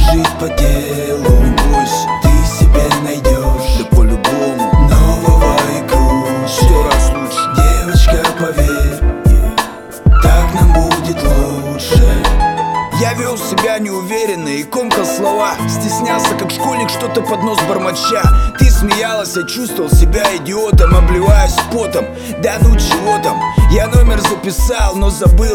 жить по делу. Пусть ты себе найдешь, да по-любому нового и круче. 100 раз лучше. Девочка, поверь, так нам будет лучше. Я вел себя неуверенно и комкал слова, стеснялся, как школьник, что-то под нос бормоча. Ты смеялась, я чувствовал себя идиотом, обливаясь потом. Да ну чего там, я номер записал, но забыл.